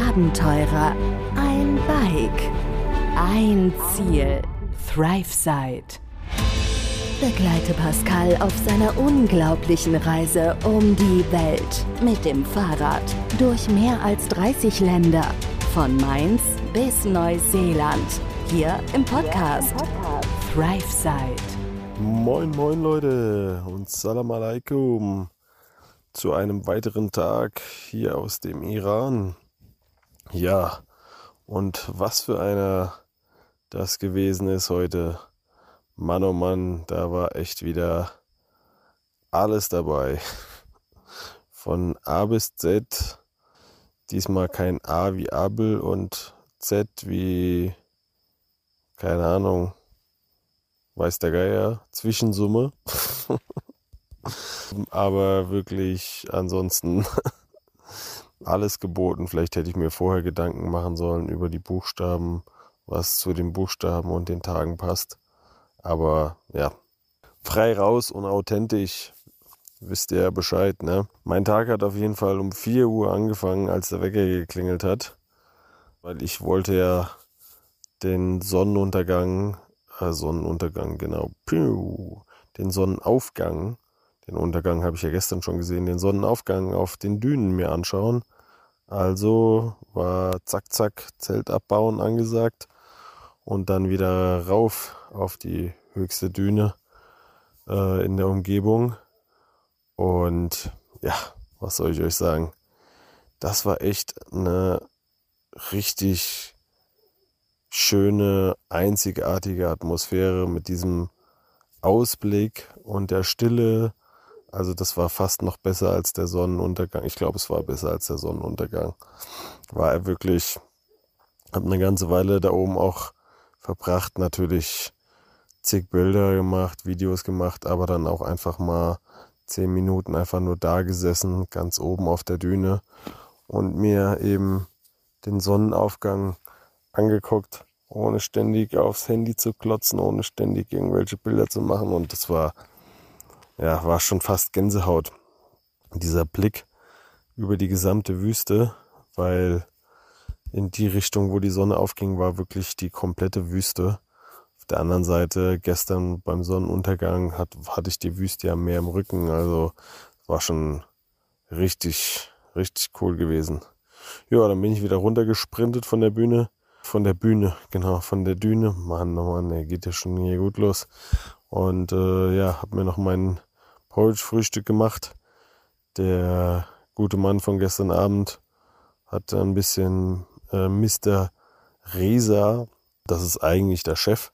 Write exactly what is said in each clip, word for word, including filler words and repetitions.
Abenteurer, ein Bike, ein Ziel, ThriveSide. Begleite Pascal auf seiner unglaublichen Reise um die Welt mit dem Fahrrad durch mehr als dreißig Länder, von Mainz bis Neuseeland, hier im Podcast ThriveSide. Moin moin Leute und Salam Alaikum zu einem weiteren Tag hier aus dem Iran. Ja, und was für einer das gewesen ist heute. Mann oh Mann, da war echt wieder alles dabei. Von A bis Z. Diesmal kein A wie Abel und Z wie, keine Ahnung, weiß der Geier, Zwischensumme. Aber wirklich ansonsten alles geboten. Vielleicht hätte ich mir vorher Gedanken machen sollen über die Buchstaben, was zu den Buchstaben und den Tagen passt. Aber ja, frei raus und authentisch, wisst ihr ja Bescheid, ne? Mein Tag hat auf jeden Fall um vier Uhr angefangen, als der Wecker geklingelt hat. Weil ich wollte ja den Sonnenuntergang, äh, Sonnenuntergang, genau, piu, den Sonnenaufgang, den Untergang habe ich ja gestern schon gesehen, den Sonnenaufgang auf den Dünen mir anschauen. Also war zack, zack, Zelt abbauen angesagt. Und dann wieder rauf auf die höchste Düne äh, in der Umgebung. Und ja, was soll ich euch sagen? Das war echt eine richtig schöne, einzigartige Atmosphäre mit diesem Ausblick und der Stille. Also das war fast noch besser als der Sonnenuntergang. Ich glaube, es war besser als der Sonnenuntergang. War er wirklich, habe eine ganze Weile da oben auch verbracht, natürlich zig Bilder gemacht, Videos gemacht, aber dann auch einfach mal zehn Minuten einfach nur da gesessen, ganz oben auf der Düne und mir eben den Sonnenaufgang angeguckt, ohne ständig aufs Handy zu klotzen, ohne ständig irgendwelche Bilder zu machen. Und das war, ja, war schon fast Gänsehaut, dieser Blick über die gesamte Wüste, weil in die Richtung, wo die Sonne aufging, war wirklich die komplette Wüste. Auf der anderen Seite, gestern beim Sonnenuntergang, hat, hatte ich die Wüste ja mehr im Rücken. Also war schon richtig, richtig cool gewesen. Ja, dann bin ich wieder runtergesprintet von der Bühne. Von der Bühne, genau, von der Düne. Mann, oh Mann, der geht ja schon hier gut los. Und äh, ja, habe mir noch mein Porridge-Frühstück gemacht. Der gute Mann von gestern Abend hat ein bisschen äh, Mister Reza, das ist eigentlich der Chef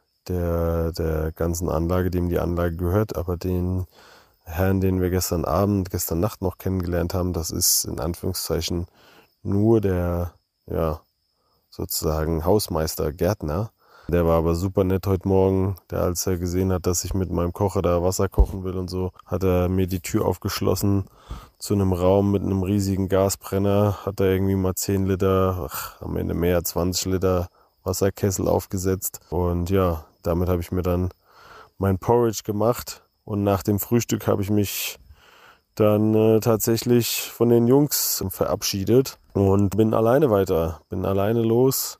der, der ganzen Anlage, dem die Anlage gehört, aber den Herrn, den wir gestern Abend, gestern Nacht noch kennengelernt haben, das ist in Anführungszeichen nur der, ja, sozusagen Hausmeister, Gärtner. Der war aber super nett heute Morgen. Der, als er gesehen hat, dass ich mit meinem Kocher da Wasser kochen will und so, hat er mir die Tür aufgeschlossen zu einem Raum mit einem riesigen Gasbrenner. Hat er irgendwie mal zehn Liter, ach, am Ende mehr, zwanzig Liter Wasserkessel aufgesetzt. Und ja, damit habe ich mir dann mein Porridge gemacht. Und nach dem Frühstück habe ich mich dann äh, tatsächlich von den Jungs verabschiedet und bin alleine weiter. Bin alleine los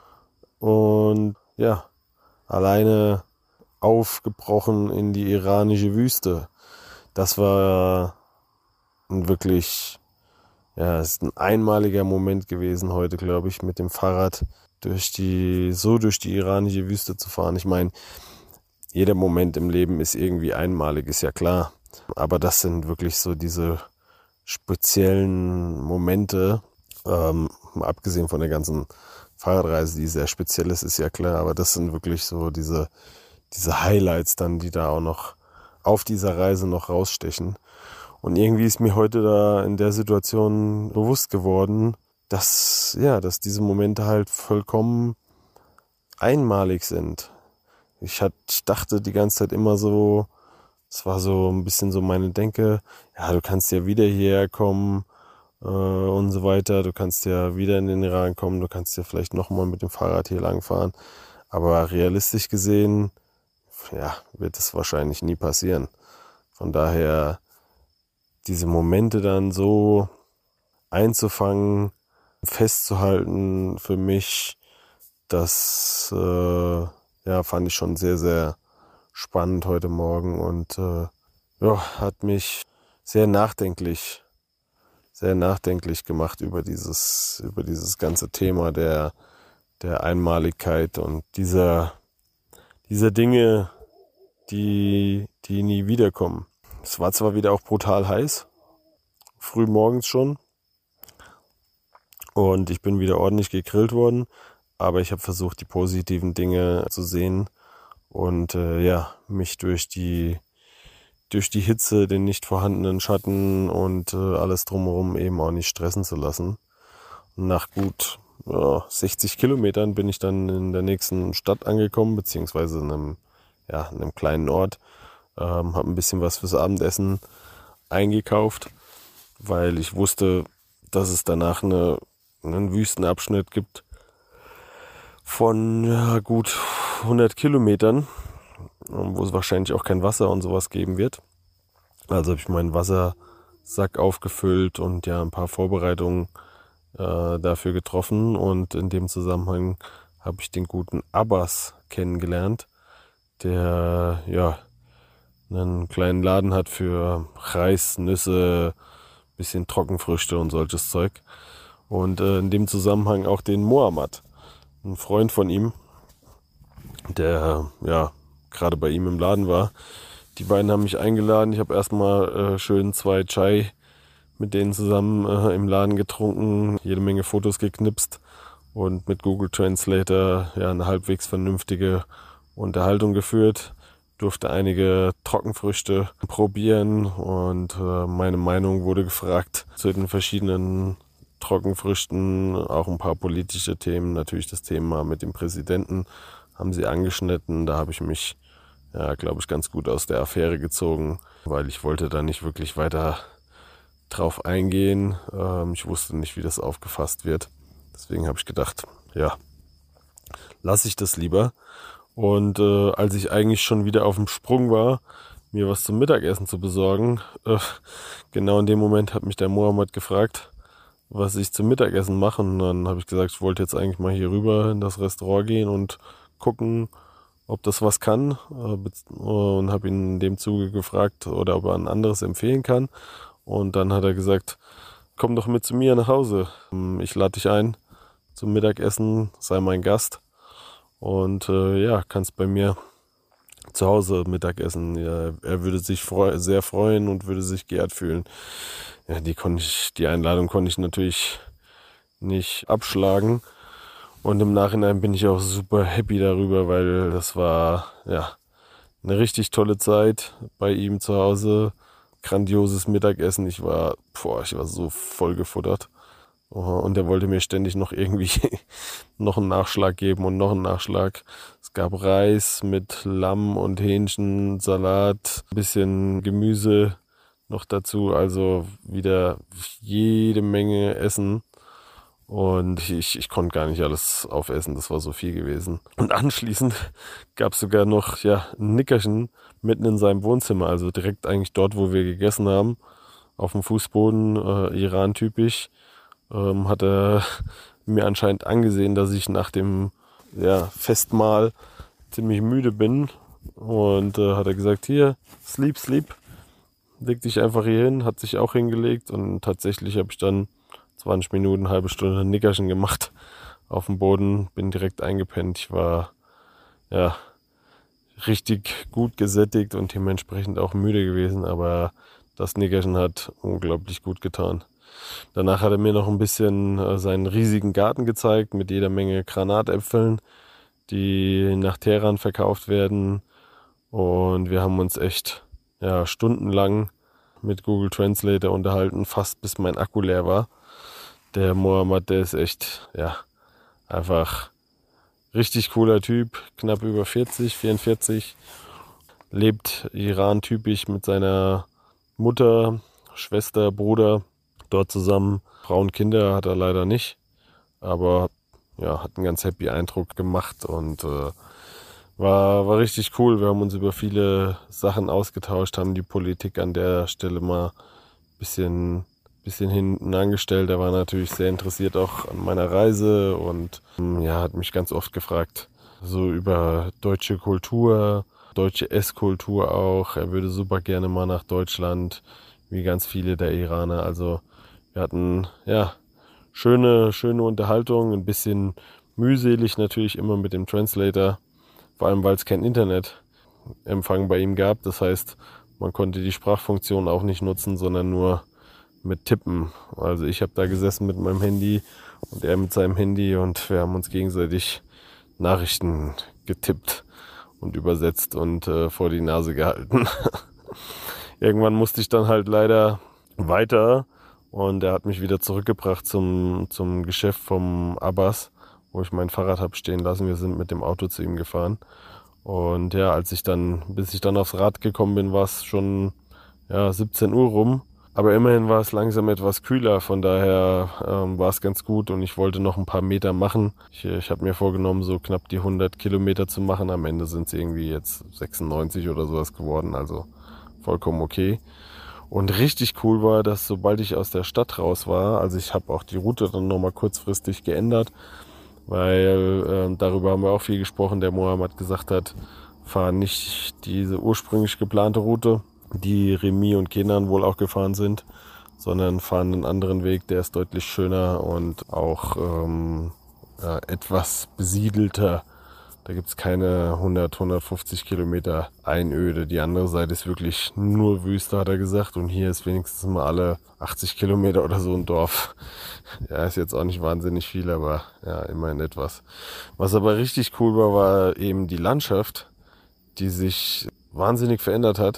und ja, alleine aufgebrochen in die iranische Wüste. Das war ein wirklich, ja, ist ein einmaliger Moment gewesen heute, glaube ich, mit dem Fahrrad durch die, so durch die iranische Wüste zu fahren. Ich meine, jeder Moment im Leben ist irgendwie einmalig, ist ja klar. Aber das sind wirklich so diese speziellen Momente, ähm, abgesehen von der ganzen Fahrradreise, die sehr speziell ist, ist ja klar, aber das sind wirklich so diese, diese Highlights dann, die da auch noch auf dieser Reise noch rausstechen. Und irgendwie ist mir heute da in der Situation bewusst geworden, dass, ja, dass diese Momente halt vollkommen einmalig sind. Ich, hat, ich dachte die ganze Zeit immer so, es war so ein bisschen so meine Denke, ja, du kannst ja wieder hierher kommen, und so weiter. Du kannst ja wieder in den Iran kommen, du kannst ja vielleicht nochmal mit dem Fahrrad hier langfahren. Aber realistisch gesehen, ja, wird es wahrscheinlich nie passieren. Von daher diese Momente dann so einzufangen, festzuhalten für mich, das äh, ja, fand ich schon sehr, sehr spannend heute Morgen und äh, ja, hat mich sehr nachdenklich, sehr nachdenklich gemacht über dieses, über dieses ganze Thema der, der Einmaligkeit und dieser, dieser Dinge, die, die nie wiederkommen. Es war zwar wieder auch brutal heiß, früh morgens schon, und ich bin wieder ordentlich gegrillt worden, aber ich habe versucht, die positiven Dinge zu sehen und äh, ja, mich durch die durch die Hitze, den nicht vorhandenen Schatten und äh, alles drumherum eben auch nicht stressen zu lassen. Und nach gut ja, sechzig Kilometern bin ich dann in der nächsten Stadt angekommen, beziehungsweise in einem, ja, in einem kleinen Ort. Ähm, habe ein bisschen was fürs Abendessen eingekauft, weil ich wusste, dass es danach eine, einen Wüstenabschnitt gibt von ja, gut hundert Kilometern, wo es wahrscheinlich auch kein Wasser und sowas geben wird. Also habe ich meinen Wassersack aufgefüllt und ja ein paar Vorbereitungen äh, dafür getroffen, und in dem Zusammenhang habe ich den guten Abbas kennengelernt, der ja einen kleinen Laden hat für Reis, Nüsse, bisschen Trockenfrüchte und solches Zeug, und äh, in dem Zusammenhang auch den Mohammad, ein Freund von ihm, der ja gerade bei ihm im Laden war. Die beiden haben mich eingeladen. Ich habe erstmal äh, schön zwei Chai mit denen zusammen äh, im Laden getrunken, jede Menge Fotos geknipst und mit Google Translator ja eine halbwegs vernünftige Unterhaltung geführt. Durfte einige Trockenfrüchte probieren und äh, meine Meinung wurde gefragt zu den verschiedenen Trockenfrüchten, auch ein paar politische Themen, natürlich das Thema mit dem Präsidenten haben sie angeschnitten. Da habe ich mich, ja, glaube ich, ganz gut aus der Affäre gezogen, weil ich wollte da nicht wirklich weiter drauf eingehen. Ähm, ich wusste nicht, wie das aufgefasst wird. Deswegen habe ich gedacht, ja, lasse ich das lieber. Und äh, als ich eigentlich schon wieder auf dem Sprung war, mir was zum Mittagessen zu besorgen, äh, genau in dem Moment hat mich der Mohammad gefragt, was ich zum Mittagessen mache. Und dann habe ich gesagt, ich wollte jetzt eigentlich mal hier rüber in das Restaurant gehen und gucken, ob das was kann, und habe ihn in dem Zuge gefragt, oder ob er ein anderes empfehlen kann. Und dann hat er gesagt, komm doch mit zu mir nach Hause. Ich lade dich ein zum Mittagessen, sei mein Gast und äh, ja, kannst bei mir zu Hause Mittagessen. Ja, er würde sich freu- sehr freuen und würde sich geehrt fühlen. Ja, die konnte ich, die Einladung konnte ich natürlich nicht abschlagen. Und im Nachhinein bin ich auch super happy darüber, weil das war ja eine richtig tolle Zeit bei ihm zu Hause. Grandioses Mittagessen. Ich war, boah, ich war so voll gefuttert. Und er wollte mir ständig noch irgendwie noch einen Nachschlag geben und noch einen Nachschlag. Es gab Reis mit Lamm und Hähnchen, Salat, ein bisschen Gemüse noch dazu. Also wieder jede Menge Essen. Und ich, ich konnte gar nicht alles aufessen, das war so viel gewesen. Und anschließend gab es sogar noch ja, ein Nickerchen mitten in seinem Wohnzimmer, also direkt eigentlich dort, wo wir gegessen haben, auf dem Fußboden, äh, Iran-typisch, ähm, hat er mir anscheinend angesehen, dass ich nach dem ja, Festmahl ziemlich müde bin. Und äh, hat er gesagt, hier, sleep, sleep, leg dich einfach hier hin, hat sich auch hingelegt, und tatsächlich habe ich dann zwanzig Minuten, eine halbe Stunde ein Nickerchen gemacht auf dem Boden, bin direkt eingepennt. Ich war ja richtig gut gesättigt und dementsprechend auch müde gewesen, aber das Nickerchen hat unglaublich gut getan. Danach hat er mir noch ein bisschen äh, seinen riesigen Garten gezeigt mit jeder Menge Granatäpfeln, die nach Teheran verkauft werden, und wir haben uns echt ja, stundenlang mit Google Translator unterhalten, fast bis mein Akku leer war. Der Mohammad, der ist echt, ja, einfach richtig cooler Typ, knapp über vierzig, vierundvierzig, lebt Iran-typisch mit seiner Mutter, Schwester, Bruder dort zusammen. Frauen, Kinder hat er leider nicht, aber ja, hat einen ganz happy Eindruck gemacht und äh, war, war richtig cool. Wir haben uns über viele Sachen ausgetauscht, haben die Politik an der Stelle mal ein bisschen bisschen hinten angestellt. Der war natürlich sehr interessiert auch an meiner Reise und ja, hat mich ganz oft gefragt, so über deutsche Kultur, deutsche Esskultur auch. Er würde super gerne mal nach Deutschland, wie ganz viele der Iraner. Also wir hatten, ja, schöne, schöne Unterhaltung, ein bisschen mühselig natürlich immer mit dem Translator, vor allem weil es kein Internetempfang bei ihm gab. Das heißt, man konnte die Sprachfunktion auch nicht nutzen, sondern nur mit Tippen. Also ich habe da gesessen mit meinem Handy und er mit seinem Handy und wir haben uns gegenseitig Nachrichten getippt und übersetzt und äh, vor die Nase gehalten. Irgendwann musste ich dann halt leider weiter und er hat mich wieder zurückgebracht zum, zum Geschäft vom Abbas, wo ich mein Fahrrad habe stehen lassen. Wir sind mit dem Auto zu ihm gefahren. Und ja, als ich dann, bis ich dann aufs Rad gekommen bin, war es schon ja, siebzehn Uhr rum. Aber immerhin war es langsam etwas kühler, von daher ähm, war es ganz gut und ich wollte noch ein paar Meter machen. Ich, ich habe mir vorgenommen, so knapp die hundert Kilometer zu machen. Am Ende sind es irgendwie jetzt sechsundneunzig oder sowas geworden, also vollkommen okay. Und richtig cool war, dass sobald ich aus der Stadt raus war, also ich habe auch die Route dann nochmal kurzfristig geändert, weil äh, darüber haben wir auch viel gesprochen. Der Mohammed gesagt hat, fahr nicht diese ursprünglich geplante Route, die Remy und Kenan wohl auch gefahren sind, sondern fahren einen anderen Weg, der ist deutlich schöner und auch ähm, ja, etwas besiedelter. Da gibt es keine hundert, hundertfünfzig Kilometer Einöde. Die andere Seite ist wirklich nur Wüste, hat er gesagt. Und hier ist wenigstens mal alle achtzig Kilometer oder so ein Dorf. Ja, ist jetzt auch nicht wahnsinnig viel, aber ja, immerhin etwas. Was aber richtig cool war, war eben die Landschaft, die sich wahnsinnig verändert hat.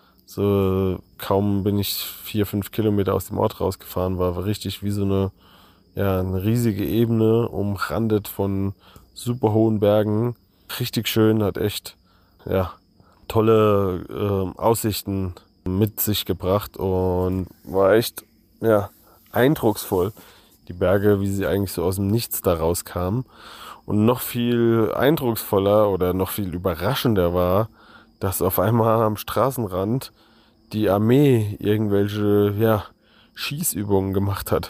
So kaum bin ich vier, fünf Kilometer aus dem Ort rausgefahren, war richtig wie so eine, ja, eine riesige Ebene, umrandet von super hohen Bergen. Richtig schön, hat echt ja, tolle äh, Aussichten mit sich gebracht und war echt ja, eindrucksvoll. Die Berge, wie sie eigentlich so aus dem Nichts da rauskamen. Und noch viel eindrucksvoller oder noch viel überraschender war, dass auf einmal am Straßenrand die Armee irgendwelche ja, Schießübungen gemacht hat.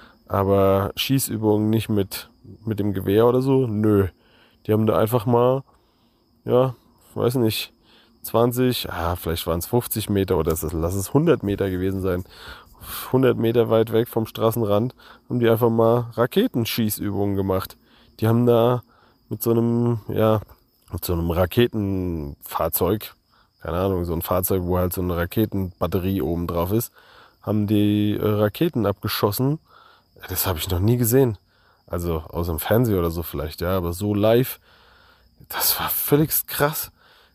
Aber Schießübungen nicht mit, mit dem Gewehr oder so, nö. Die haben da einfach mal, ja, weiß nicht, zwanzig, ah, vielleicht waren es fünfzig Meter oder lass es hundert Meter gewesen sein. hundert Meter weit weg vom Straßenrand haben die einfach mal Raketenschießübungen gemacht. Die haben da mit so einem, ja, mit so einem Raketenfahrzeug, keine Ahnung, so ein Fahrzeug, wo halt so eine Raketenbatterie oben drauf ist, haben die äh, Raketen abgeschossen. Das habe ich noch nie gesehen. Also aus dem Fernsehen oder so vielleicht, ja, aber so live, das war völlig krass,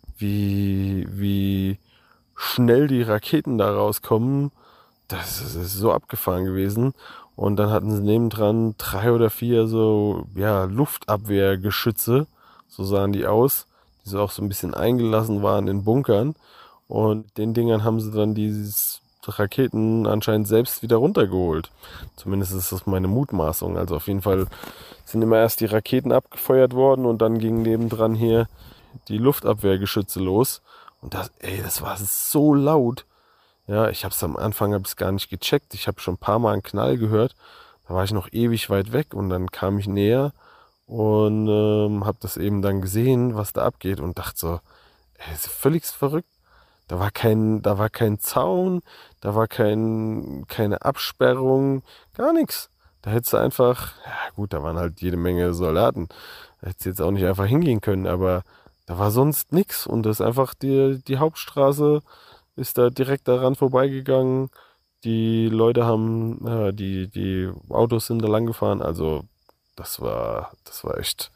wie, wie schnell die Raketen da rauskommen. Das ist so abgefahren gewesen. Und dann hatten sie nebendran drei oder vier so, ja, Luftabwehrgeschütze, so sahen die aus, die so auch so ein bisschen eingelassen waren in Bunkern. Und den Dingern haben sie dann dieses Raketen anscheinend selbst wieder runtergeholt. Zumindest ist das meine Mutmaßung. Also auf jeden Fall sind immer erst die Raketen abgefeuert worden und dann gingen nebendran hier die Luftabwehrgeschütze los. Und das, ey, das war so laut. Ja, ich habe es am Anfang hab's gar nicht gecheckt. Ich habe schon ein paar Mal einen Knall gehört. Da war ich noch ewig weit weg und dann kam ich näher und ähm, habe das eben dann gesehen, was da abgeht und dachte so, ey, das ist völlig verrückt. Da war kein, da war kein Zaun, da war kein, keine Absperrung, gar nichts. Da hättest du einfach, ja gut, da waren halt jede Menge Soldaten. Da hättest du jetzt auch nicht einfach hingehen können, aber da war sonst nichts und das ist einfach die, die Hauptstraße ist da direkt daran vorbeigegangen. Die Leute haben, ja, die, die Autos sind da lang gefahren. Also das war, das war echt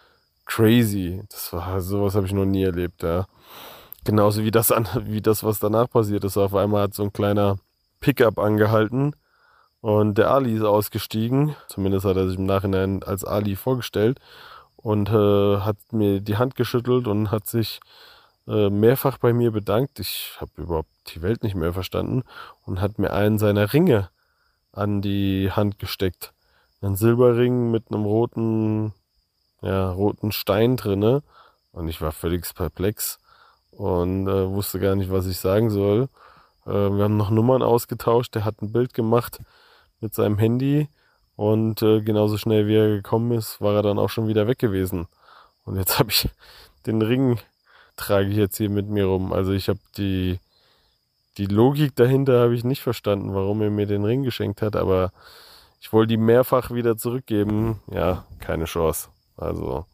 crazy. Das war, sowas habe ich noch nie erlebt, ja. Genauso wie das, an, wie das, was danach passiert ist. Auf einmal hat so ein kleiner Pickup angehalten und der Ali ist ausgestiegen. Zumindest hat er sich im Nachhinein als Ali vorgestellt und äh, hat mir die Hand geschüttelt und hat sich äh, mehrfach bei mir bedankt. Ich habe überhaupt die Welt nicht mehr verstanden und hat mir einen seiner Ringe an die Hand gesteckt. Ein Silberring mit einem roten, ja, roten Stein drinne und ich war völlig perplex und äh, wusste gar nicht, was ich sagen soll. Äh, wir haben noch Nummern ausgetauscht. Der hat ein Bild gemacht mit seinem Handy und äh, genauso schnell wie er gekommen ist, war er dann auch schon wieder weg gewesen. Und jetzt habe ich den Ring, trage ich jetzt hier mit mir rum. Also ich habe die, die Logik dahinter habe ich nicht verstanden, warum er mir den Ring geschenkt hat, aber ich wollte die mehrfach wieder zurückgeben. Ja, keine Chance. Also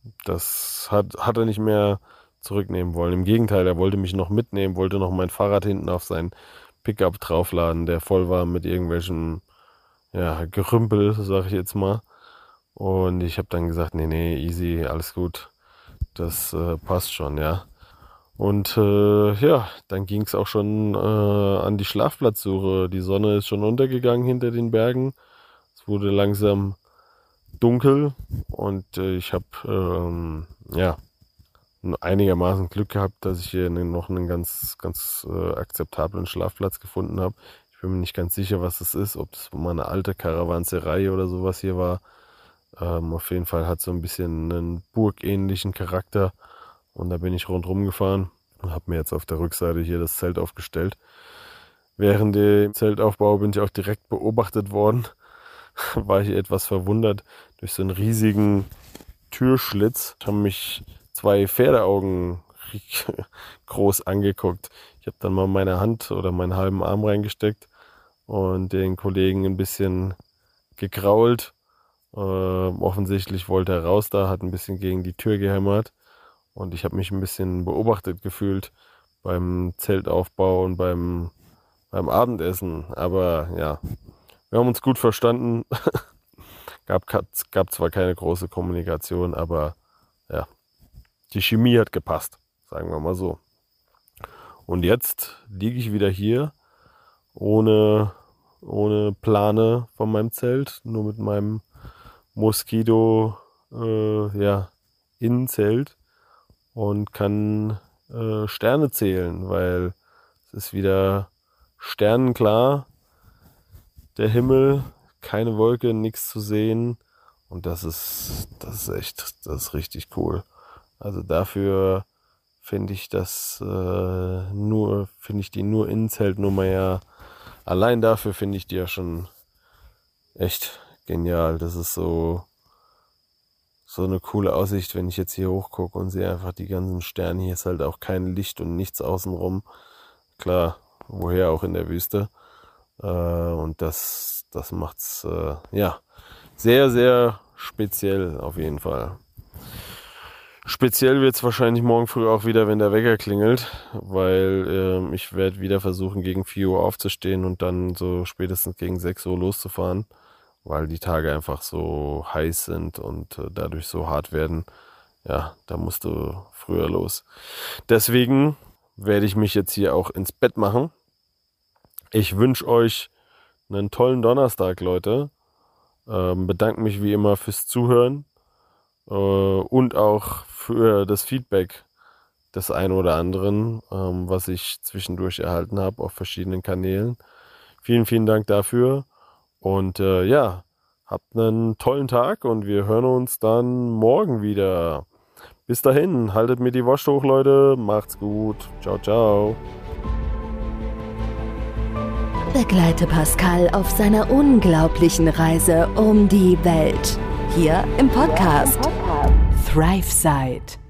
das hat, hat er nicht mehr zurücknehmen wollen. Im Gegenteil, er wollte mich noch mitnehmen, wollte noch mein Fahrrad hinten auf sein Pickup draufladen, der voll war mit irgendwelchen ja, Gerümpel, sag ich jetzt mal. Und ich habe dann gesagt, nee, nee, easy, alles gut. Das äh, passt schon, ja. Und äh, ja, dann ging es auch schon äh, an die Schlafplatzsuche. Die Sonne ist schon untergegangen hinter den Bergen. Es wurde langsam dunkel und äh, ich habe ähm, ja einigermaßen Glück gehabt, dass ich hier noch einen ganz, ganz äh, akzeptablen Schlafplatz gefunden habe. Ich bin mir nicht ganz sicher, was es ist, ob es mal eine alte Karawanserei oder sowas hier war. Ähm, auf jeden Fall hat so ein bisschen einen burgähnlichen Charakter und da bin ich rundherum gefahren und habe mir jetzt auf der Rückseite hier das Zelt aufgestellt. Während dem Zeltaufbau bin ich auch direkt beobachtet worden. War ich etwas verwundert. Durch so einen riesigen Türschlitz haben mich zwei Pferdeaugen groß angeguckt. Ich habe dann mal meine Hand oder meinen halben Arm reingesteckt und den Kollegen ein bisschen gekrault. Äh, offensichtlich wollte er raus da, hat ein bisschen gegen die Tür gehämmert und ich habe mich ein bisschen beobachtet gefühlt beim Zeltaufbau und beim, beim Abendessen. Aber ja, wir haben uns gut verstanden. gab, gab zwar keine große Kommunikation, aber ja, die Chemie hat gepasst, sagen wir mal so. Und jetzt liege ich wieder hier, ohne, ohne Plane von meinem Zelt, nur mit meinem Moskito äh, ja, Innenzelt und kann äh, Sterne zählen, weil es ist wieder sternenklar, der Himmel, keine Wolke, nichts zu sehen und das ist, das ist echt, das ist richtig cool. Also dafür finde ich das äh, nur, finde ich die nur Innenzeltnummer ja, allein dafür finde ich die ja schon echt genial. Das ist so, so eine coole Aussicht, wenn ich jetzt hier hochgucke und sehe einfach die ganzen Sterne. Hier ist halt auch kein Licht und nichts außenrum. Klar, woher auch in der Wüste. Äh, und das, das macht's äh, ja sehr, sehr speziell auf jeden Fall. Speziell wird es wahrscheinlich morgen früh auch wieder, wenn der Wecker klingelt, weil äh, ich werde wieder versuchen, gegen vier Uhr aufzustehen und dann so spätestens gegen sechs Uhr loszufahren, weil die Tage einfach so heiß sind und äh, dadurch so hart werden. Ja, da musst du früher los. Deswegen werde ich mich jetzt hier auch ins Bett machen. Ich wünsche euch einen tollen Donnerstag, Leute. Ähm, bedanke mich wie immer fürs Zuhören. Und auch für das Feedback des einen oder anderen, ähm, was ich zwischendurch erhalten habe auf verschiedenen Kanälen. Vielen, vielen Dank dafür. Und äh, ja, habt einen tollen Tag und wir hören uns dann morgen wieder. Bis dahin, haltet mir die Wurst hoch, Leute. Macht's gut. Ciao, ciao. Begleite Pascal auf seiner unglaublichen Reise um die Welt. Hier im Podcast ThriveSide.